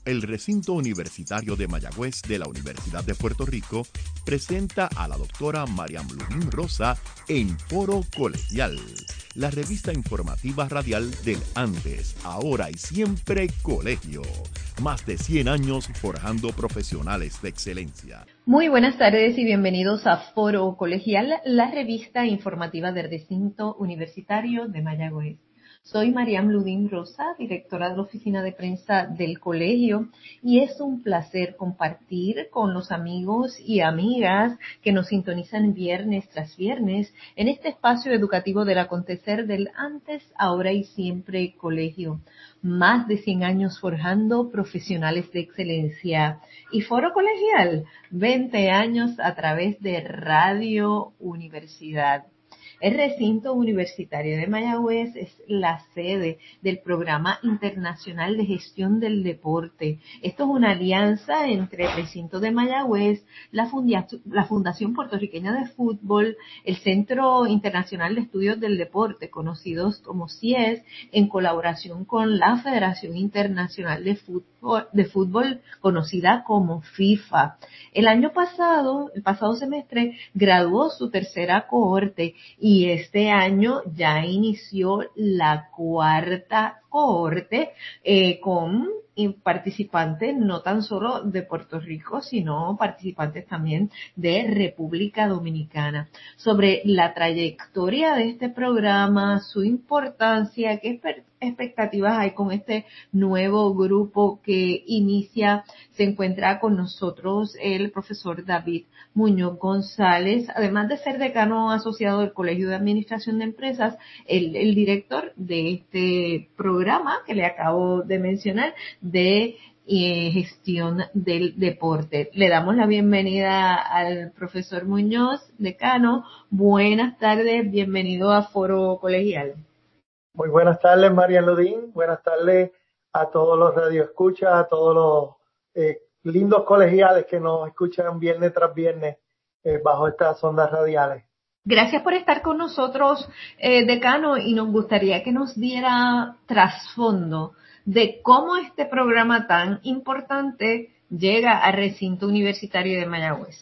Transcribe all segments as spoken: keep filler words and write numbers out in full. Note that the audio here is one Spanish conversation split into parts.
El recinto universitario de Mayagüez de la Universidad de Puerto Rico presenta a la doctora Mariam Lubín Rosa en Foro Colegial, la revista informativa radial del antes, ahora y siempre colegio. Más de cien años forjando profesionales de excelencia. Muy buenas tardes y bienvenidos a Foro Colegial, la revista informativa del recinto universitario de Mayagüez. Soy Mariam Lubín Rosa, directora de la oficina de prensa del colegio, y es un placer compartir con los amigos y amigas que nos sintonizan viernes tras viernes en este espacio educativo del acontecer del antes, ahora y siempre colegio. Más de cien años forjando profesionales de excelencia. Y Foro Colegial, veinte años a través de Radio Universidad. El recinto universitario de Mayagüez es la sede del Programa Internacional de Gestión del Deporte. Esto es una alianza entre el recinto de Mayagüez, la, Fundación, la Fundación Puertorriqueña de Fútbol, el Centro Internacional de Estudios del Deporte, conocidos como C I E S, en colaboración con la Federación Internacional de Fútbol, de Fútbol, conocida como FIFA. El año pasado, el pasado semestre, graduó su tercera cohorte y este año ya inició la cuarta cohorte eh, con participantes no tan solo de Puerto Rico, sino participantes también de República Dominicana. Sobre la trayectoria de este programa, su importancia, qué expectativas hay con este nuevo grupo que inicia, se encuentra con nosotros el profesor David Muñoz González, además de ser decano asociado del Colegio de Administración de Empresas, el, el director de este programa que le acabo de mencionar, de eh, gestión del deporte. Le damos la bienvenida al profesor Muñoz, decano. Buenas tardes, bienvenido a Foro Colegial. Muy buenas tardes, María Lubín. Buenas tardes a todos los radioescuchas, a todos los eh, lindos colegiales que nos escuchan viernes tras viernes eh, bajo estas ondas radiales. Gracias por estar con nosotros, eh, decano, y nos gustaría que nos diera trasfondo de cómo este programa tan importante llega al recinto universitario de Mayagüez.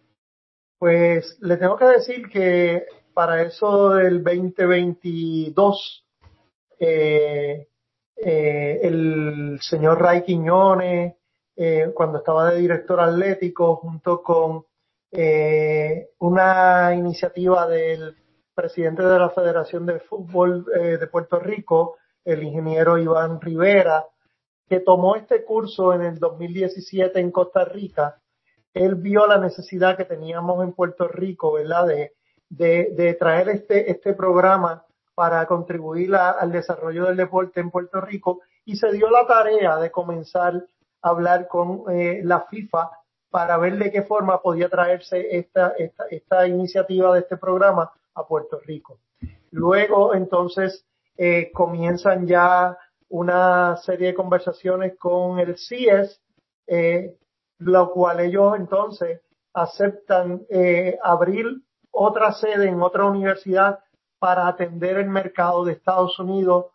Pues le tengo que decir que para eso del veinte veintidós, eh, eh, el señor Ray Quiñones, eh, cuando estaba de director atlético, junto con eh, una iniciativa del presidente de la Federación de Fútbol eh, de Puerto Rico, el ingeniero Iván Rivera, que tomó este curso en el dos mil diecisiete en Costa Rica. Él vio la necesidad que teníamos en Puerto Rico, ¿verdad?, de, de, de traer este, este programa para contribuir a, al desarrollo del deporte en Puerto Rico, y se dio la tarea de comenzar a hablar con eh, la FIFA para ver de qué forma podía traerse esta, esta, esta iniciativa de este programa a Puerto Rico. Luego, entonces, eh, comienzan ya una serie de conversaciones con el C I E S, eh, lo cual ellos entonces aceptan eh, abrir otra sede en otra universidad para atender el mercado de Estados Unidos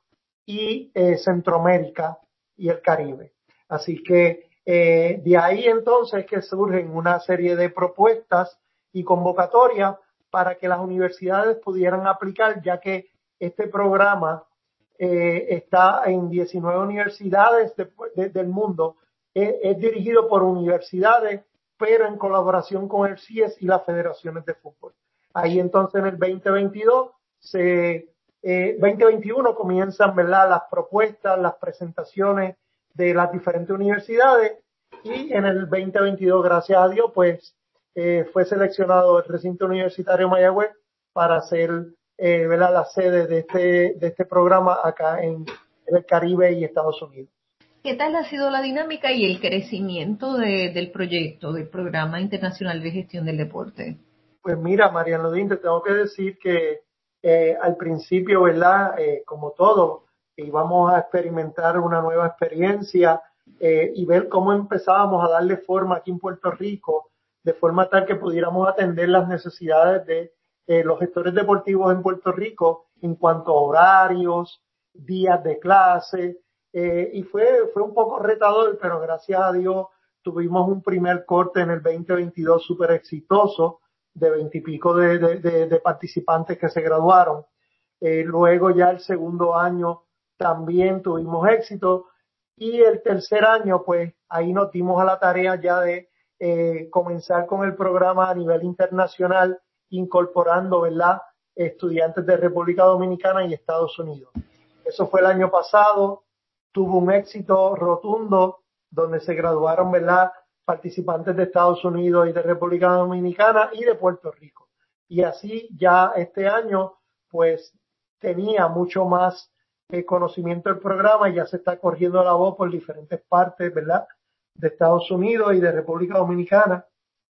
y eh, Centroamérica y el Caribe. Así que eh, de ahí entonces que surgen una serie de propuestas y convocatorias para que las universidades pudieran aplicar, ya que este programa eh, está en diecinueve universidades de, de, del mundo. Es, es dirigido por universidades, pero en colaboración con el C I E S y las federaciones de fútbol. Ahí entonces en el veinte veintidós, se, eh, veinte veintiuno comienzan, ¿verdad?, las propuestas, las presentaciones de las diferentes universidades, y en el veinte veintidós, gracias a Dios, pues eh, fue seleccionado el recinto universitario Mayagüez para ser eh, ¿verdad?, la sede de este, de este programa acá en, en el Caribe y Estados Unidos. ¿Qué tal ha sido la dinámica y el crecimiento de, del proyecto, del Programa Internacional de Gestión del Deporte? Pues mira, Marian Lubín, te tengo que decir que eh, al principio, ¿verdad?, eh, como todo, íbamos a experimentar una nueva experiencia eh, y ver cómo empezábamos a darle forma aquí en Puerto Rico, de forma tal que pudiéramos atender las necesidades de eh, los gestores deportivos en Puerto Rico en cuanto a horarios, días de clase, eh, y fue, fue un poco retador, pero gracias a Dios tuvimos un primer corte en el veinte veintidós súper exitoso, de veintipico de, de, de, de participantes que se graduaron. Eh, luego ya el segundo año también tuvimos éxito, y el tercer año pues ahí nos dimos a la tarea ya de eh, comenzar con el programa a nivel internacional, incorporando, ¿verdad?, estudiantes de República Dominicana y Estados Unidos. Eso fue el año pasado, tuvo un éxito rotundo, donde se graduaron, ¿verdad?, participantes de Estados Unidos y de República Dominicana y de Puerto Rico. Y así ya este año, pues, tenía mucho más eh, conocimiento del programa, y ya se está corriendo la voz por diferentes partes, ¿verdad?, de Estados Unidos y de República Dominicana.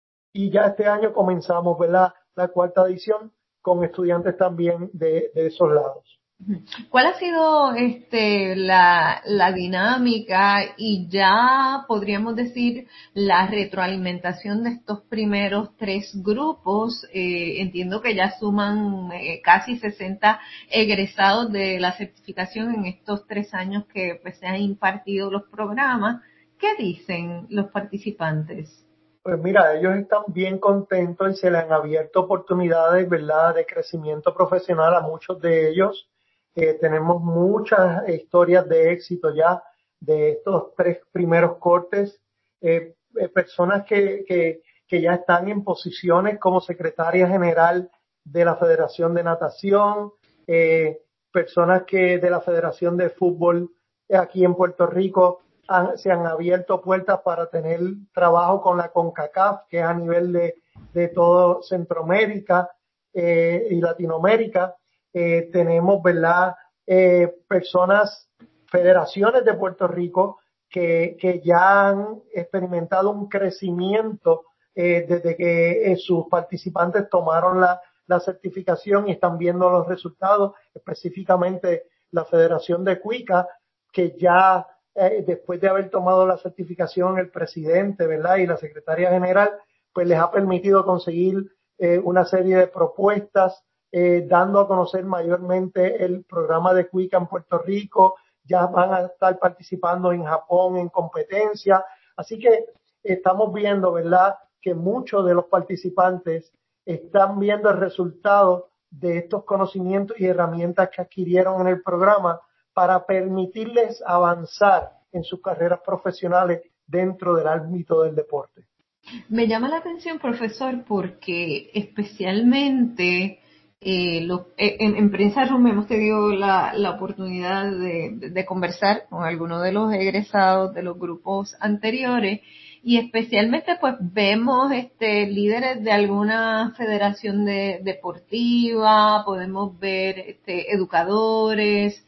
Y ya este año comenzamos, ¿verdad?, la cuarta edición con estudiantes también de, de esos lados. ¿Cuál ha sido este la, la dinámica y ya podríamos decir la retroalimentación de estos primeros tres grupos? Eh, entiendo que ya suman eh, casi sesenta egresados de la certificación en estos tres años que pues, se han impartido los programas. ¿Qué dicen los participantes? Pues mira, ellos están bien contentos y se les han abierto oportunidades, ¿verdad?, de crecimiento profesional a muchos de ellos. Eh, tenemos muchas historias de éxito ya de estos tres primeros cortes. Eh, eh, personas que, que, que ya están en posiciones como secretaria general de la Federación de Natación, eh, personas que de la Federación de Fútbol aquí en Puerto Rico. Han, se han abierto puertas para tener trabajo con la CONCACAF, que es a nivel de, de todo Centroamérica eh, y Latinoamérica. Eh, tenemos, ¿verdad?, eh, personas, federaciones de Puerto Rico que, que ya han experimentado un crecimiento eh, desde que eh, sus participantes tomaron la, la certificación y están viendo los resultados, específicamente la Federación de Cuica, que ya Eh, después de haber tomado la certificación, el presidente, ¿verdad?, y la secretaria general, pues les ha permitido conseguir eh, una serie de propuestas, eh, dando a conocer mayormente el programa de Cuica en Puerto Rico. Ya van a estar participando en Japón en competencia. Así que estamos viendo, ¿verdad?, que muchos de los participantes están viendo el resultado de estos conocimientos y herramientas que adquirieron en el programa, para permitirles avanzar en sus carreras profesionales dentro del ámbito del deporte. Me llama la atención, profesor, porque especialmente eh, lo, eh, en, en Prensa Room hemos tenido la, la oportunidad de, de, de conversar con algunos de los egresados de los grupos anteriores, y especialmente pues vemos este líderes de alguna federación de, deportiva, podemos ver este, educadores.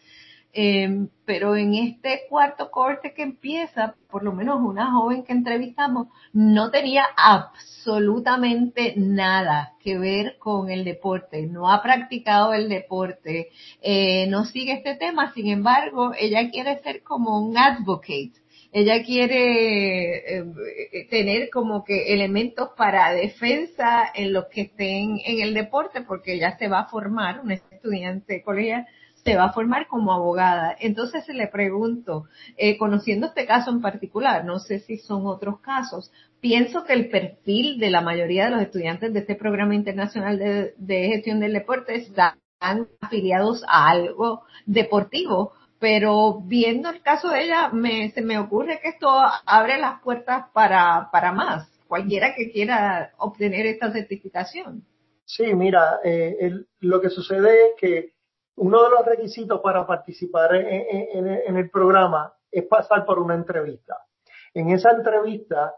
Eh, pero en este cuarto corte que empieza, por lo menos una joven que entrevistamos no tenía absolutamente nada que ver con el deporte, no ha practicado el deporte, eh, no sigue este tema. Sin embargo, ella quiere ser como un advocate. Ella quiere eh, tener como que elementos para defensa en los que estén en el deporte, porque ella se va a formar, una estudiante colegial, se va a formar como abogada. Entonces le pregunto, eh, conociendo este caso en particular, no sé si son otros casos, pienso que el perfil de la mayoría de los estudiantes de este programa internacional de, de gestión del deporte están afiliados a algo deportivo, pero viendo el caso de ella, me, se me ocurre que esto abre las puertas para, para más, cualquiera que quiera obtener esta certificación. Sí, mira, eh, el, lo que sucede es que uno de los requisitos para participar en, en, en el programa es pasar por una entrevista. En esa entrevista,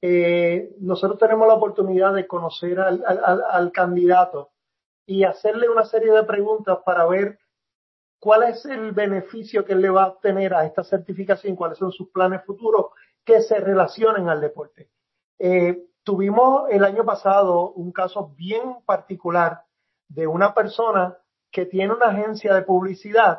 eh, nosotros tenemos la oportunidad de conocer al, al, al candidato y hacerle una serie de preguntas para ver cuál es el beneficio que él le va a obtener a esta certificación, cuáles son sus planes futuros que se relacionen al deporte. Eh, tuvimos el año pasado un caso bien particular de una persona que tiene una agencia de publicidad,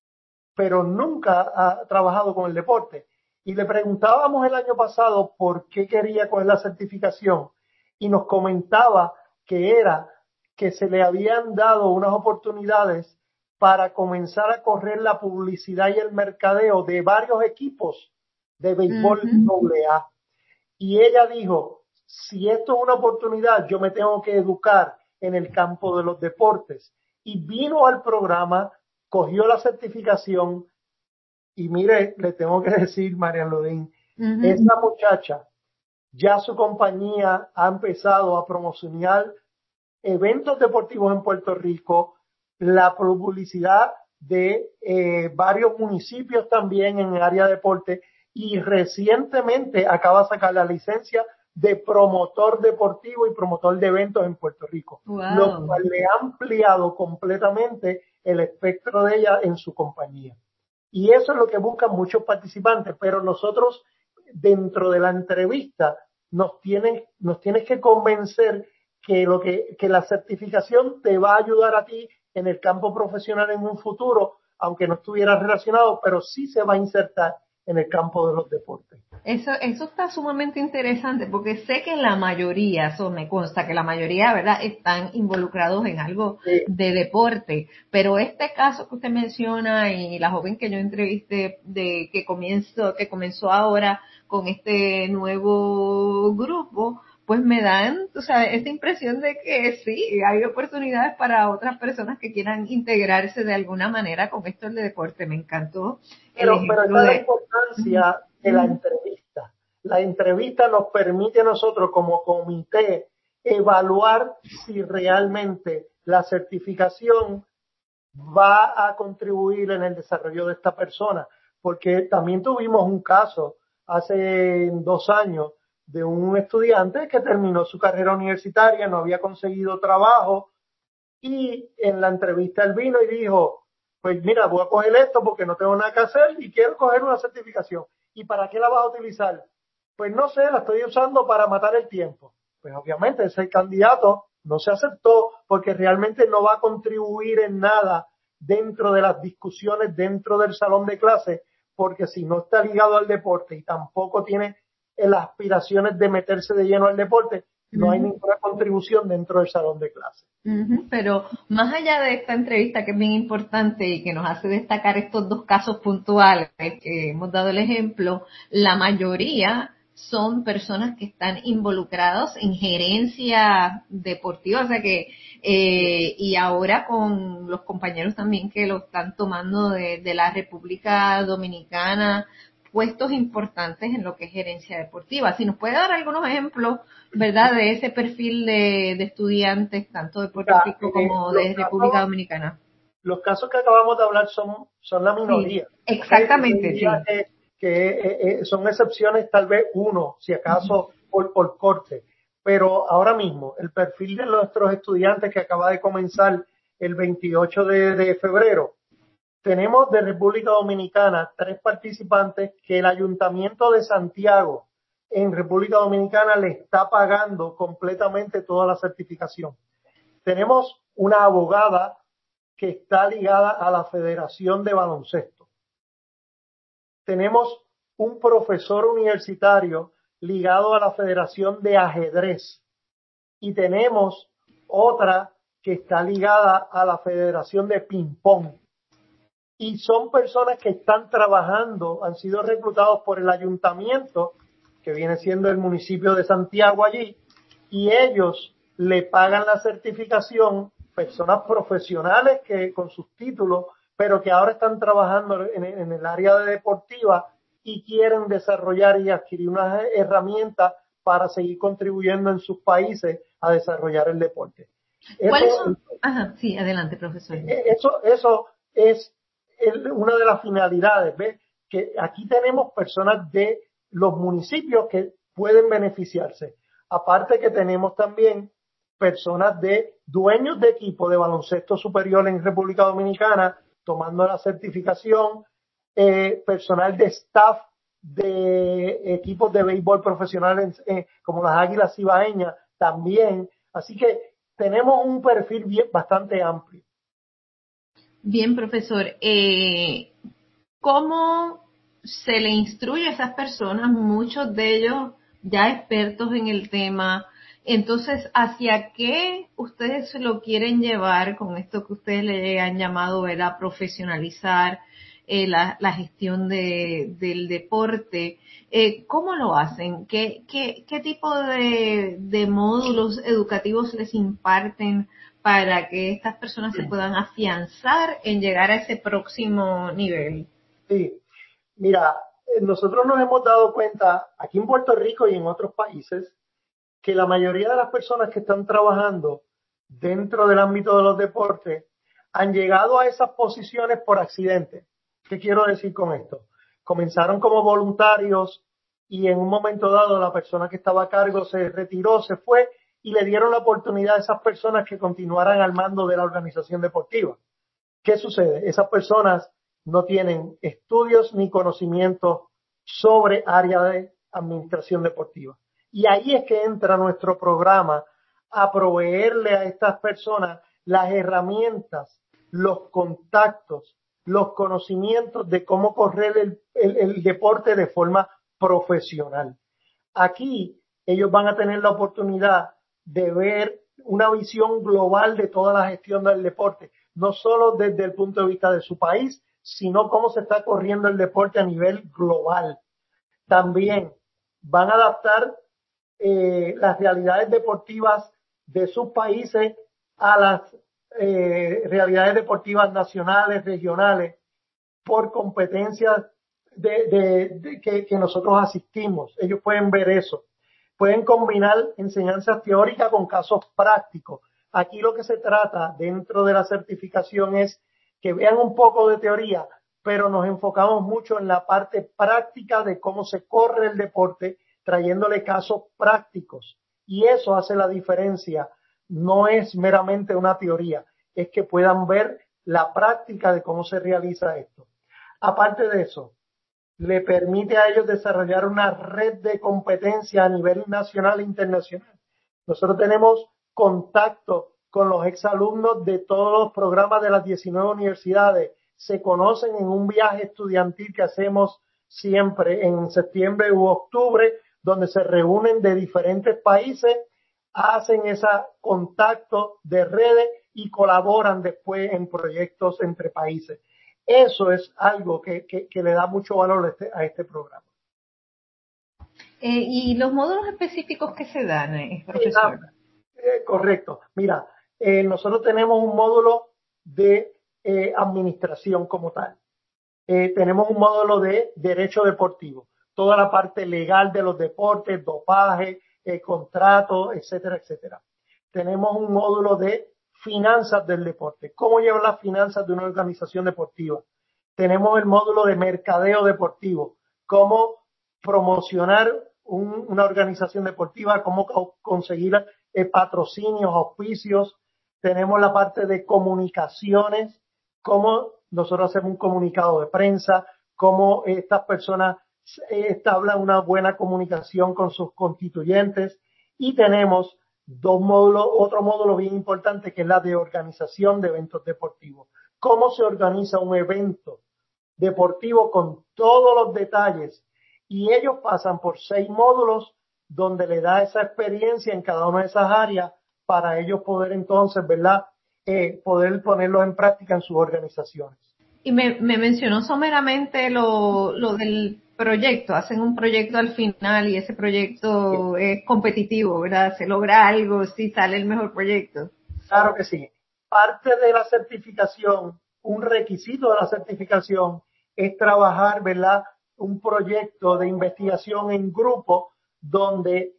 pero nunca ha trabajado con el deporte. Y le preguntábamos el año pasado por qué quería coger la certificación, y nos comentaba que era que se le habían dado unas oportunidades para comenzar a correr la publicidad y el mercadeo de varios equipos de béisbol Ujú. doble A. Y ella dijo, si esto es una oportunidad, yo me tengo que educar en el campo de los deportes. Y vino al programa, cogió la certificación y mire, le tengo que decir, María Lodín, Ujú. esa muchacha, ya su compañía ha empezado a promocionar eventos deportivos en Puerto Rico, la publicidad de eh, varios municipios también en el área de deporte, y recientemente acaba de sacar la licencia de promotor deportivo y promotor de eventos en Puerto Rico, lo Wow. cual le ha ampliado completamente el espectro de ella en su compañía. Y eso es lo que buscan muchos participantes, pero nosotros dentro de la entrevista nos tienes, nos tienes que convencer que lo que, que la certificación te va a ayudar a ti en el campo profesional en un futuro, aunque no estuviera relacionado, pero sí se va a insertar en el campo de los deportes. Eso, eso está sumamente interesante porque sé que la mayoría, eso me consta que la mayoría, ¿verdad?, están involucrados en algo Sí. de deporte, pero este caso que usted menciona y la joven que yo entrevisté de que comenzó, que comenzó ahora con este nuevo grupo, pues me dan, o sea, esta impresión de que sí, hay oportunidades para otras personas que quieran integrarse de alguna manera con esto del deporte. Me encantó el Pero, pero ejemplo esa es la de... importancia de la entrevista. La entrevista nos permite a nosotros como comité evaluar si realmente la certificación va a contribuir en el desarrollo de esta persona. Porque también tuvimos un caso hace dos años de un estudiante que terminó su carrera universitaria, no había conseguido trabajo y en la entrevista él vino y dijo, pues mira, voy a coger esto porque no tengo nada que hacer y quiero coger una certificación. ¿Y para qué la vas a utilizar? Pues no sé, la estoy usando para matar el tiempo. Pues obviamente ese candidato no se aceptó porque realmente no va a contribuir en nada dentro de las discusiones, dentro del salón de clase, porque si no está ligado al deporte y tampoco tiene las aspiraciones de meterse de lleno al deporte, no hay ninguna contribución dentro del salón de clase. Uh-huh, pero más allá de esta entrevista que es bien importante y que nos hace destacar estos dos casos puntuales que hemos dado el ejemplo, la mayoría son personas que están involucrados en gerencia deportiva, o sea que eh, y ahora con los compañeros también que lo están tomando de, de la República Dominicana, puestos importantes en lo que es gerencia deportiva. Si nos puede dar algunos ejemplos, ¿verdad?, de ese perfil de, de estudiantes, tanto de Puerto Mira, Rico eh, como los de República casos, Dominicana. los casos que acabamos de hablar son, son la Sí, minoría. ¿Okay? Yo te exactamente, diría sí. que, que eh, eh, son excepciones, tal vez uno, si acaso, por, por corte. Pero ahora mismo, el perfil de nuestros estudiantes que acaba de comenzar el veintiocho de, de febrero, tenemos de República Dominicana tres participantes que el Ayuntamiento de Santiago en República Dominicana le está pagando completamente toda la certificación. Tenemos una abogada que está ligada a la Federación de Baloncesto. Tenemos un profesor universitario ligado a la Federación de Ajedrez. Y tenemos otra que está ligada a la Federación de Ping-Pong. Y son personas que están trabajando, han sido reclutados por el ayuntamiento, que viene siendo el municipio de Santiago allí, y ellos le pagan la certificación, personas profesionales que con sus títulos, pero que ahora están trabajando en, en el área de deportiva y quieren desarrollar y adquirir unas herramientas para seguir contribuyendo en sus países a desarrollar el deporte. ¿Cuáles Eso, son? Ajá, sí, adelante, profesor. eso, eso es el, una de las finalidades, ¿ves? Que aquí tenemos personas de los municipios que pueden beneficiarse. Aparte que tenemos también personas de dueños de equipos de baloncesto superior en República Dominicana tomando la certificación, eh, personal de staff de equipos de béisbol profesionales eh, como las Águilas Cibaeñas también. Así que tenemos un perfil bien, bastante amplio. Bien, profesor. Eh, ¿Cómo se le instruye a esas personas, muchos de ellos ya expertos en el tema, Entonces, ¿hacia qué ustedes lo quieren llevar con esto que ustedes le han llamado, ¿verdad?, profesionalizar eh, la, la gestión de, del deporte? Eh, ¿Cómo lo hacen? ¿Qué, qué, qué tipo de, de módulos educativos les imparten para que estas personas se puedan afianzar en llegar a ese próximo nivel? Sí, mira, eh, nosotros nos hemos dado cuenta aquí en Puerto Rico y en otros países que la mayoría de las personas que están trabajando dentro del ámbito de los deportes han llegado a esas posiciones por accidente. ¿Qué quiero decir con esto? Comenzaron como voluntarios y en un momento dado la persona que estaba a cargo se retiró, se fue y le dieron la oportunidad a esas personas que continuaran al mando de la organización deportiva. ¿Qué sucede? Esas personas no tienen estudios ni conocimientos sobre área de administración deportiva. Y ahí es que entra nuestro programa a proveerle a estas personas las herramientas, los contactos, los conocimientos de cómo correr el, el, el deporte de forma profesional. Aquí ellos van a tener la oportunidad de ver una visión global de toda la gestión del deporte, no solo desde el punto de vista de su país, sino cómo se está corriendo el deporte a nivel global. También van a adaptar eh, las realidades deportivas de sus países a las eh, realidades deportivas nacionales, regionales, por competencias de, de, de que, que nosotros asistimos. Ellos pueden ver eso. Pueden combinar enseñanzas teóricas con casos prácticos. Aquí lo que se trata dentro de la certificación es que vean un poco de teoría, pero nos enfocamos mucho en la parte práctica de cómo se corre el deporte, trayéndole casos prácticos. Y eso hace la diferencia. No es meramente una teoría, es que puedan ver la práctica de cómo se realiza esto. Aparte de eso, le permite a ellos desarrollar una red de competencia a nivel nacional e internacional. Nosotros tenemos contacto con los exalumnos de todos los programas de las diecinueve universidades. Se conocen en un viaje estudiantil que hacemos siempre en septiembre u octubre, donde se reúnen de diferentes países, hacen ese contacto de redes y colaboran después en proyectos entre países. Eso es algo que, que, que le da mucho valor a este, a este programa. Eh, ¿Y los módulos específicos que se dan, eh, profesor? Eh, correcto. Mira, eh, nosotros tenemos un módulo de eh, administración como tal. Eh, tenemos un módulo de derecho deportivo. Toda la parte legal de los deportes, dopaje, eh, contrato, etcétera, etcétera. Tenemos un módulo de finanzas del deporte. ¿Cómo llevar las finanzas de una organización deportiva? Tenemos el módulo de mercadeo deportivo. ¿Cómo promocionar un, una organización deportiva? ¿Cómo conseguir eh, patrocinios, auspicios? Tenemos la parte de comunicaciones. ¿Cómo nosotros hacemos un comunicado de prensa? ¿Cómo estas personas establecen una buena comunicación con sus constituyentes? Y tenemos dos módulos, otro módulo bien importante que es la de organización de eventos deportivos. ¿Cómo se organiza un evento deportivo con todos los detalles? Y ellos pasan por seis módulos donde le da esa experiencia en cada una de esas áreas para ellos poder entonces, ¿verdad?, eh, poder ponerlos en práctica en sus organizaciones. Y me, me mencionó someramente lo, lo del proyecto, hacen un proyecto al final y ese proyecto sí. es competitivo, ¿verdad? Se logra algo si sale el mejor proyecto. Claro que sí. Parte de la certificación, un requisito de la certificación es trabajar, ¿verdad?, un proyecto de investigación en grupo donde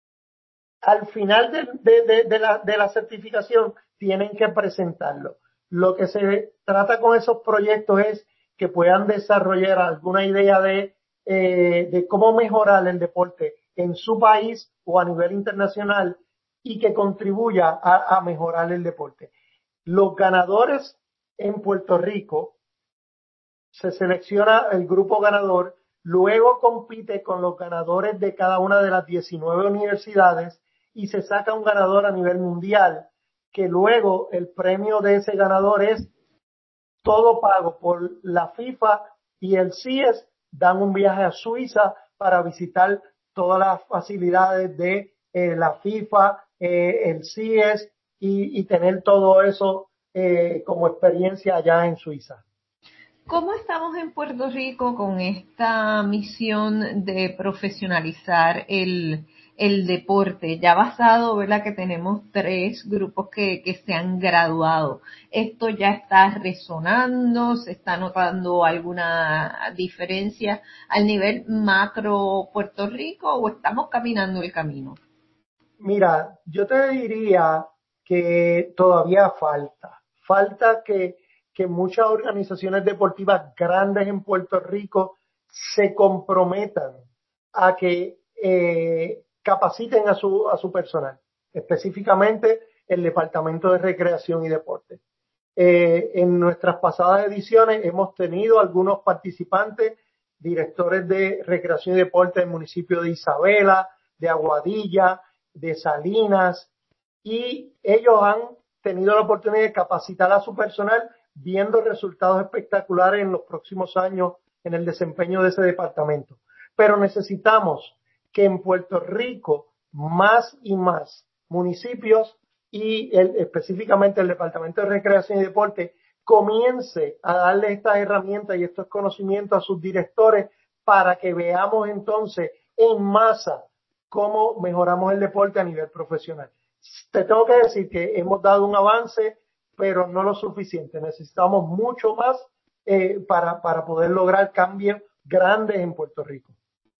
al final de, de, de, de, la, de la certificación tienen que presentarlo. Lo que se trata con esos proyectos es que puedan desarrollar alguna idea de, eh, de cómo mejorar el deporte en su país o a nivel internacional y que contribuya a, a mejorar el deporte. Los ganadores en Puerto Rico, se selecciona el grupo ganador, luego compite con los ganadores de cada una de las diecinueve universidades y se saca un ganador a nivel mundial, que luego el premio de ese ganador es todo pago por la FIFA y el C I E S, dan un viaje a Suiza para visitar todas las facilidades de eh, la FIFA, eh, el C I E S y, y tener todo eso eh, como experiencia allá en Suiza. ¿Cómo estamos en Puerto Rico con esta misión de profesionalizar el, el deporte? Ya basado, ¿verdad? Que tenemos tres grupos que, que se han graduado. ¿Esto ya está resonando? ¿Se está notando alguna diferencia al nivel macro Puerto Rico o estamos caminando el camino? Mira, yo te diría que todavía falta. Falta que, que muchas organizaciones deportivas grandes en Puerto Rico se comprometan a que eh, capaciten a su, a su personal, específicamente el Departamento de Recreación y Deporte. Eh, en nuestras pasadas ediciones hemos tenido algunos participantes, directores de Recreación y Deporte del municipio de Isabela, de Aguadilla, de Salinas, y ellos han tenido la oportunidad de capacitar a su personal viendo resultados espectaculares en los próximos años en el desempeño de ese departamento. Pero necesitamos que en Puerto Rico más y más municipios y el, específicamente el Departamento de Recreación y Deporte comience a darle estas herramientas y estos conocimientos a sus directores para que veamos entonces en masa cómo mejoramos el deporte a nivel profesional. Te tengo que decir que hemos dado un avance, pero no lo suficiente. Necesitamos mucho más eh, para, para poder lograr cambios grandes en Puerto Rico.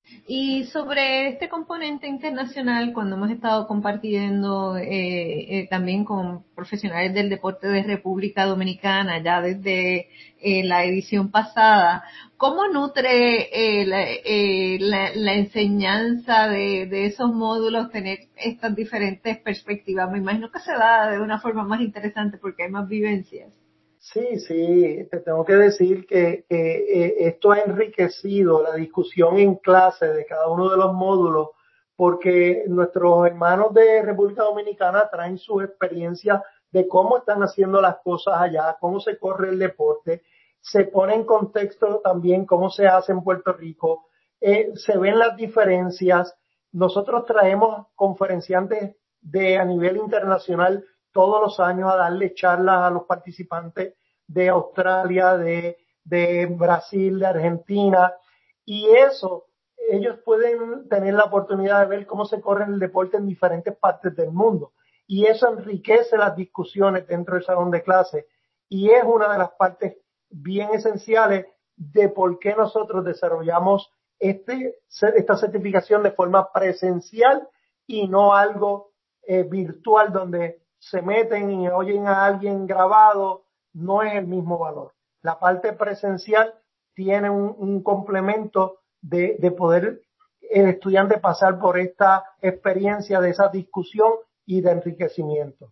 Y sobre este componente internacional, cuando hemos estado compartiendo eh, eh, también con profesionales del deporte de República Dominicana, ya desde eh, la edición pasada, ¿cómo nutre eh, la, eh, la, la enseñanza de, de esos módulos tener estas diferentes perspectivas? Me imagino que se da de una forma más interesante porque hay más vivencias. Sí, sí, te tengo que decir que, que eh, esto ha enriquecido la discusión en clase de cada uno de los módulos porque nuestros hermanos de República Dominicana traen sus experiencias de cómo están haciendo las cosas allá, cómo se corre el deporte, se pone en contexto también cómo se hace en Puerto Rico, eh, se ven las diferencias. Nosotros traemos conferenciantes de a nivel internacional todos los años a darle charlas a los participantes de Australia, de, de Brasil, de Argentina, y eso, ellos pueden tener la oportunidad de ver cómo se corre el deporte en diferentes partes del mundo, y eso enriquece las discusiones dentro del salón de clase, y es una de las partes bien esenciales de por qué nosotros desarrollamos este, esta certificación de forma presencial y no algo eh, virtual donde se meten y oyen a alguien grabado, no es el mismo valor. La parte presencial tiene un, un complemento de, de poder el estudiante pasar por esta experiencia de esa discusión y de enriquecimiento.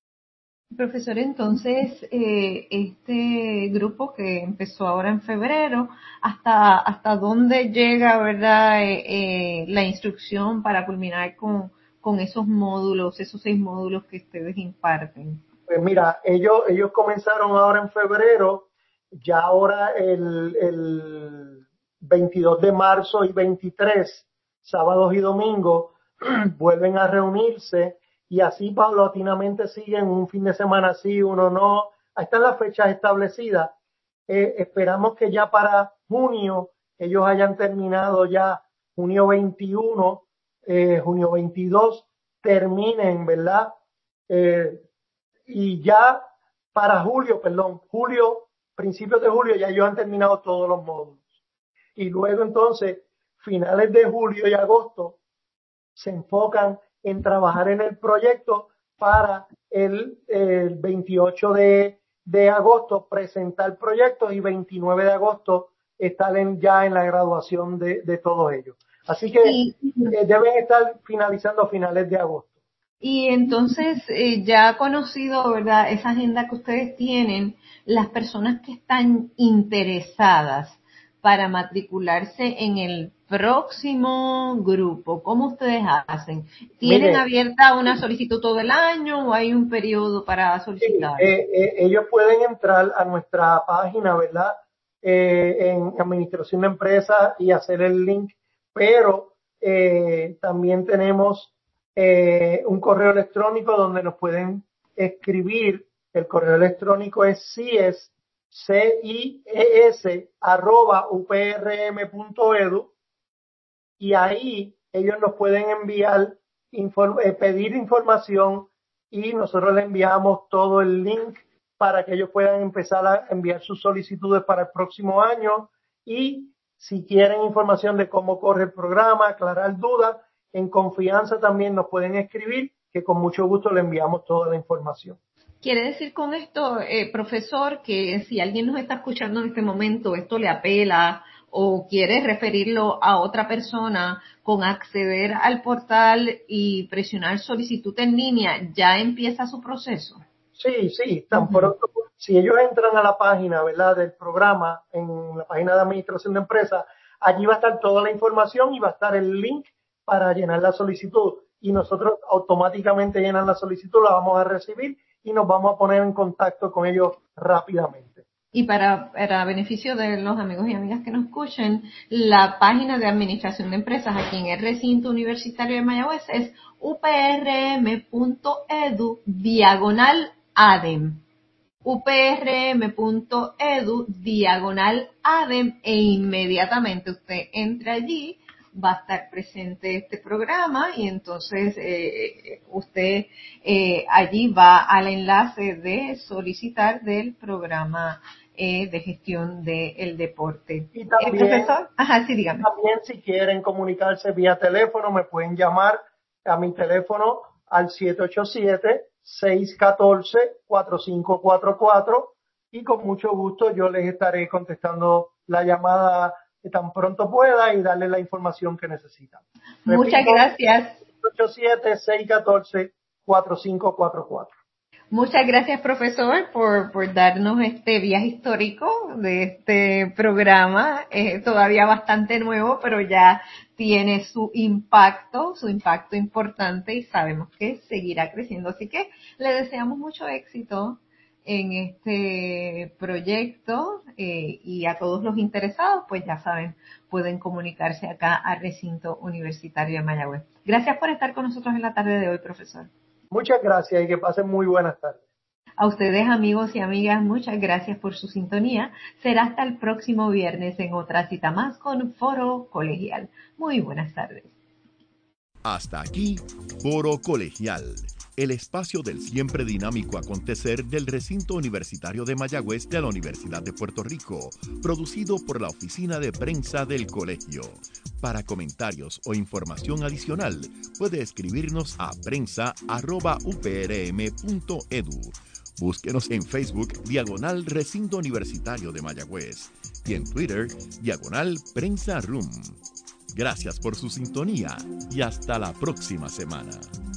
Profesor, entonces, eh, este grupo que empezó ahora en febrero, ¿hasta, hasta dónde llega, verdad, eh, eh, la instrucción para culminar con con esos módulos, esos seis módulos que ustedes imparten? Pues mira, ellos, ellos comenzaron ahora en febrero, ya ahora el, el veintidós de marzo y veintitrés, sábados y domingos, vuelven a reunirse y así paulatinamente siguen un fin de semana sí, uno no. Ahí están las fechas establecidas. Eh, esperamos que ya para junio ellos hayan terminado ya junio veintiuno, eh, junio veintidós, terminen, ¿verdad? Eh, y ya para julio, perdón, julio, principios de julio, ya ellos han terminado todos los módulos. Y luego entonces, finales de julio y agosto, se enfocan en trabajar en el proyecto para el, el veintiocho de, de agosto presentar proyectos y veintinueve de agosto estar en, ya en la graduación de, de todos ellos. Así que y, eh, deben estar finalizando a finales de agosto. Y entonces, eh, ya conocido, ¿verdad?, esa agenda que ustedes tienen, las personas que están interesadas para matricularse en el próximo grupo, ¿cómo ustedes hacen? ¿Tienen Mire, abierta una solicitud todo el año o hay un periodo para sí, solicitar? eh, eh, ellos pueden entrar a nuestra página, ¿verdad? Eh, en Administración de Empresas y hacer el link, pero eh, también tenemos eh, un correo electrónico donde nos pueden escribir. El correo electrónico es CIES, C I E S, arroba U P R M punto edu, y ahí ellos nos pueden enviar, inform eh, pedir información, y nosotros les enviamos todo el link para que ellos puedan empezar a enviar sus solicitudes para el próximo año. Y si quieren información de cómo corre el programa, aclarar dudas, en confianza también nos pueden escribir, que con mucho gusto le enviamos toda la información. Quiere decir con esto, eh, profesor, que si alguien nos está escuchando en este momento, esto le apela o quiere referirlo a otra persona, con acceder al portal y presionar solicitud en línea, ¿ya empieza su proceso? Sí, sí, tan pronto. Si ellos entran a la página, ¿verdad?, del programa, en la página de administración de empresas, allí va a estar toda la información y va a estar el link para llenar la solicitud. Y nosotros automáticamente llenan la solicitud, la vamos a recibir y nos vamos a poner en contacto con ellos rápidamente. Y para, para beneficio de los amigos y amigas que nos escuchen, la página de administración de empresas aquí en el recinto universitario de Mayagüez es U P R M punto edu diagonal ADEM. U P R M punto edu diagonal ADEM, e inmediatamente usted entre allí, va a estar presente este programa, y entonces eh, usted eh, allí va al enlace de solicitar del programa eh, de gestión del deporte. Y también, ¿El profesor? Ajá, sí, dígame. También, si quieren comunicarse vía teléfono, me pueden llamar a mi teléfono al siete ocho siete, seis uno cuatro, cuatro cinco cuatro cuatro, y con mucho gusto yo les estaré contestando la llamada que tan pronto pueda y darle la información que necesitan. Muchas Repito, gracias. siete ocho siete, seis uno cuatro, cuatro cinco cuatro cuatro. Muchas gracias, profesor, por, por darnos este viaje histórico de este programa. Eh, todavía bastante nuevo, pero ya tiene su impacto, su impacto importante, y sabemos que seguirá creciendo. Así que le deseamos mucho éxito en este proyecto, eh, y a todos los interesados, pues ya saben, pueden comunicarse acá al recinto universitario de Mayagüez. Gracias por estar con nosotros en la tarde de hoy, profesor. Muchas gracias y que pasen muy buenas tardes. A ustedes, amigos y amigas, muchas gracias por su sintonía. Será hasta el próximo viernes en otra cita más con Foro Colegial. Muy buenas tardes. Hasta aquí, Foro Colegial, el espacio del siempre dinámico acontecer del recinto universitario de Mayagüez de la Universidad de Puerto Rico, producido por la Oficina de Prensa del Colegio. Para comentarios o información adicional, puede escribirnos a prensa arroba u p r m punto edu. Búsquenos en Facebook, diagonal Recinto Universitario de Mayagüez, y en Twitter, diagonal Prensa Room. Gracias por su sintonía y hasta la próxima semana.